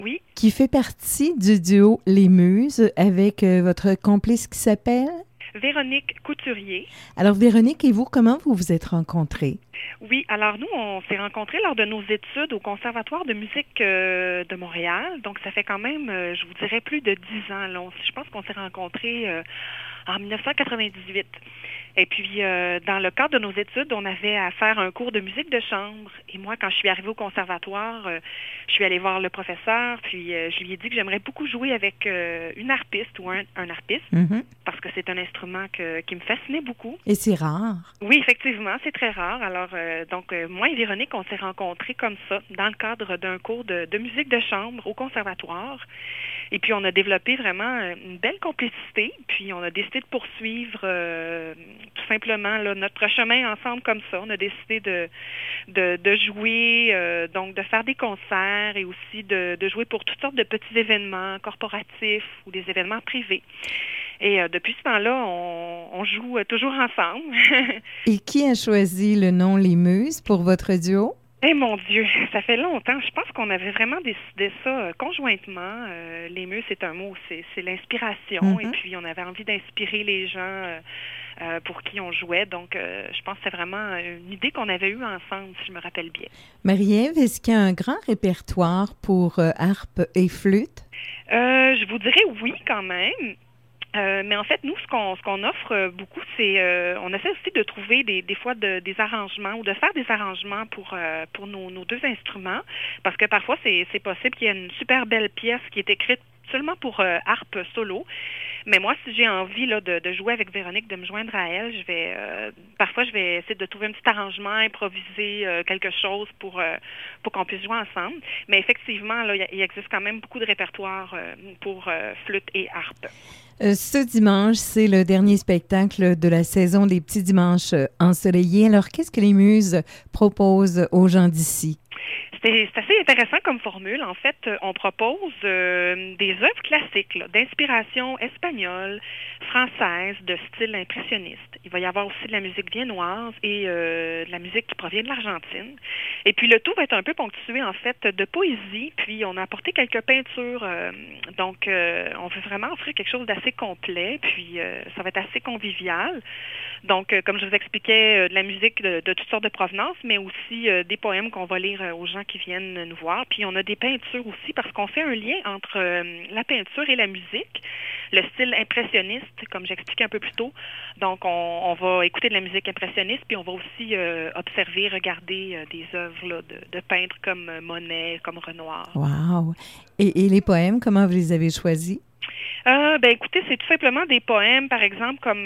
Oui, qui fait partie du duo Les Muses avec votre complice qui s'appelle? Véronique Couturier. Alors, Véronique et vous, comment vous vous êtes rencontrés? Oui, alors nous, on s'est rencontrés lors de nos études au Conservatoire de musique de Montréal. Donc, ça fait quand même, je vous dirais, plus de 10 ans. Là. Je pense qu'on s'est rencontrés en 1998. Et puis, dans le cadre de nos études, on avait à faire un cours de musique de chambre. Et moi, quand je suis arrivée au conservatoire, je suis allée voir le professeur, puis je lui ai dit que j'aimerais beaucoup jouer avec une harpiste ou un harpiste, Mhm. parce que c'est un instrument qui me fascinait beaucoup. Et c'est rare. Oui, effectivement, c'est très rare. Alors, moi et Véronique, on s'est rencontrés comme ça, dans le cadre d'un cours de musique de chambre au conservatoire. Et puis, on a développé vraiment une belle complicité. Puis, on a décidé de poursuivre tout simplement là, notre chemin ensemble comme ça. On a décidé de jouer, donc de faire des concerts et aussi de jouer pour toutes sortes de petits événements corporatifs ou des événements privés. Et depuis ce temps-là, on joue toujours ensemble. Et qui a choisi le nom Les Muses pour votre duo? Eh mon Dieu, ça fait longtemps. Je pense qu'on avait vraiment décidé ça conjointement. Les muses, c'est un mot, c'est l'inspiration. Et Mhm. puis, on avait envie d'inspirer les gens pour qui on jouait. Donc, je pense que c'est vraiment une idée qu'on avait eue ensemble, si je me rappelle bien. Marie-Ève, est-ce qu'il y a un grand répertoire pour harpe et flûte? Je vous dirais oui quand même. Mais en fait, nous, ce qu'on offre beaucoup, c'est on essaie aussi de trouver des fois des arrangements ou de faire des arrangements pour nos deux instruments, parce que parfois c'est possible qu'il y ait une super belle pièce qui est écrite seulement pour harpe solo. Mais moi, si j'ai envie là de jouer avec Véronique, de me joindre à elle, parfois je vais essayer de trouver un petit arrangement, improviser quelque chose pour qu'on puisse jouer ensemble. Mais effectivement, là, il existe quand même beaucoup de répertoire pour flûte et harpe. Ce dimanche, c'est le dernier spectacle de la saison des petits dimanches ensoleillés. Alors, qu'est-ce que les Muses proposent aux gens d'ici? C'est assez intéressant comme formule. En fait, on propose des œuvres classiques là, d'inspiration espagnole, française, de style impressionniste. Il va y avoir aussi de la musique viennoise et de la musique qui provient de l'Argentine. Et puis le tout va être un peu ponctué en fait de poésie. Puis on a apporté quelques peintures. Donc on veut vraiment offrir quelque chose d'assez complet. Puis ça va être assez convivial. Donc, comme je vous expliquais, de la musique de toutes sortes de provenances, mais aussi des poèmes qu'on va lire aux gens qui viennent nous voir. Puis, on a des peintures aussi parce qu'on fait un lien entre la peinture et la musique, le style impressionniste, comme j'expliquais un peu plus tôt. Donc, on va écouter de la musique impressionniste, puis on va aussi observer, regarder des œuvres là, de peintres comme Monet, comme Renoir. Wow! Et les poèmes, comment vous les avez choisis? Écoutez, c'est tout simplement des poèmes, par exemple, comme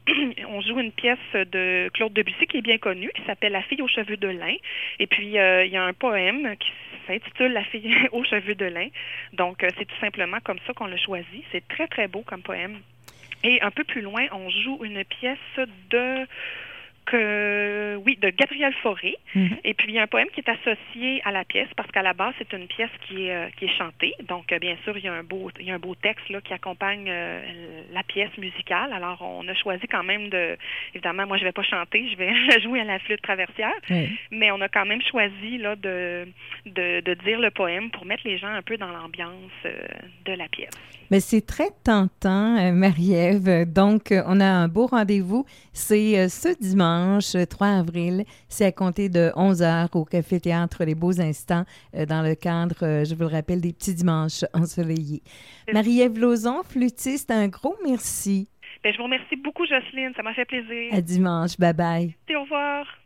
on joue une pièce de Claude Debussy qui est bien connue, qui s'appelle La fille aux cheveux de lin. Et puis, il y a un poème qui s'intitule La fille aux cheveux de lin. Donc, c'est tout simplement comme ça qu'on l'a choisi. C'est très, très beau comme poème. Et un peu plus loin, on joue une pièce de Gabriel Fauré. Mhm. Et puis, il y a un poème qui est associé à la pièce parce qu'à la base, c'est une pièce qui est chantée. Donc, bien sûr, il y a un beau texte là, qui accompagne la pièce musicale. Alors, on a choisi quand même évidemment, moi, je vais pas chanter, je vais jouer à la flûte traversière. Oui. Mais on a quand même choisi là de dire le poème pour mettre les gens un peu dans l'ambiance de la pièce. Mais c'est très tentant, Marie-Ève. Donc, on a un beau rendez-vous. C'est ce dimanche, 3 avril. C'est à compter de 11 heures au Café Théâtre Les Beaux Instants dans le cadre, je vous le rappelle, des petits dimanches ensoleillés. Marie-Ève Lauzon, flûtiste, un gros merci. Bien, je vous remercie beaucoup, Jocelyne. Ça m'a fait plaisir. À dimanche. Bye-bye. Et au revoir.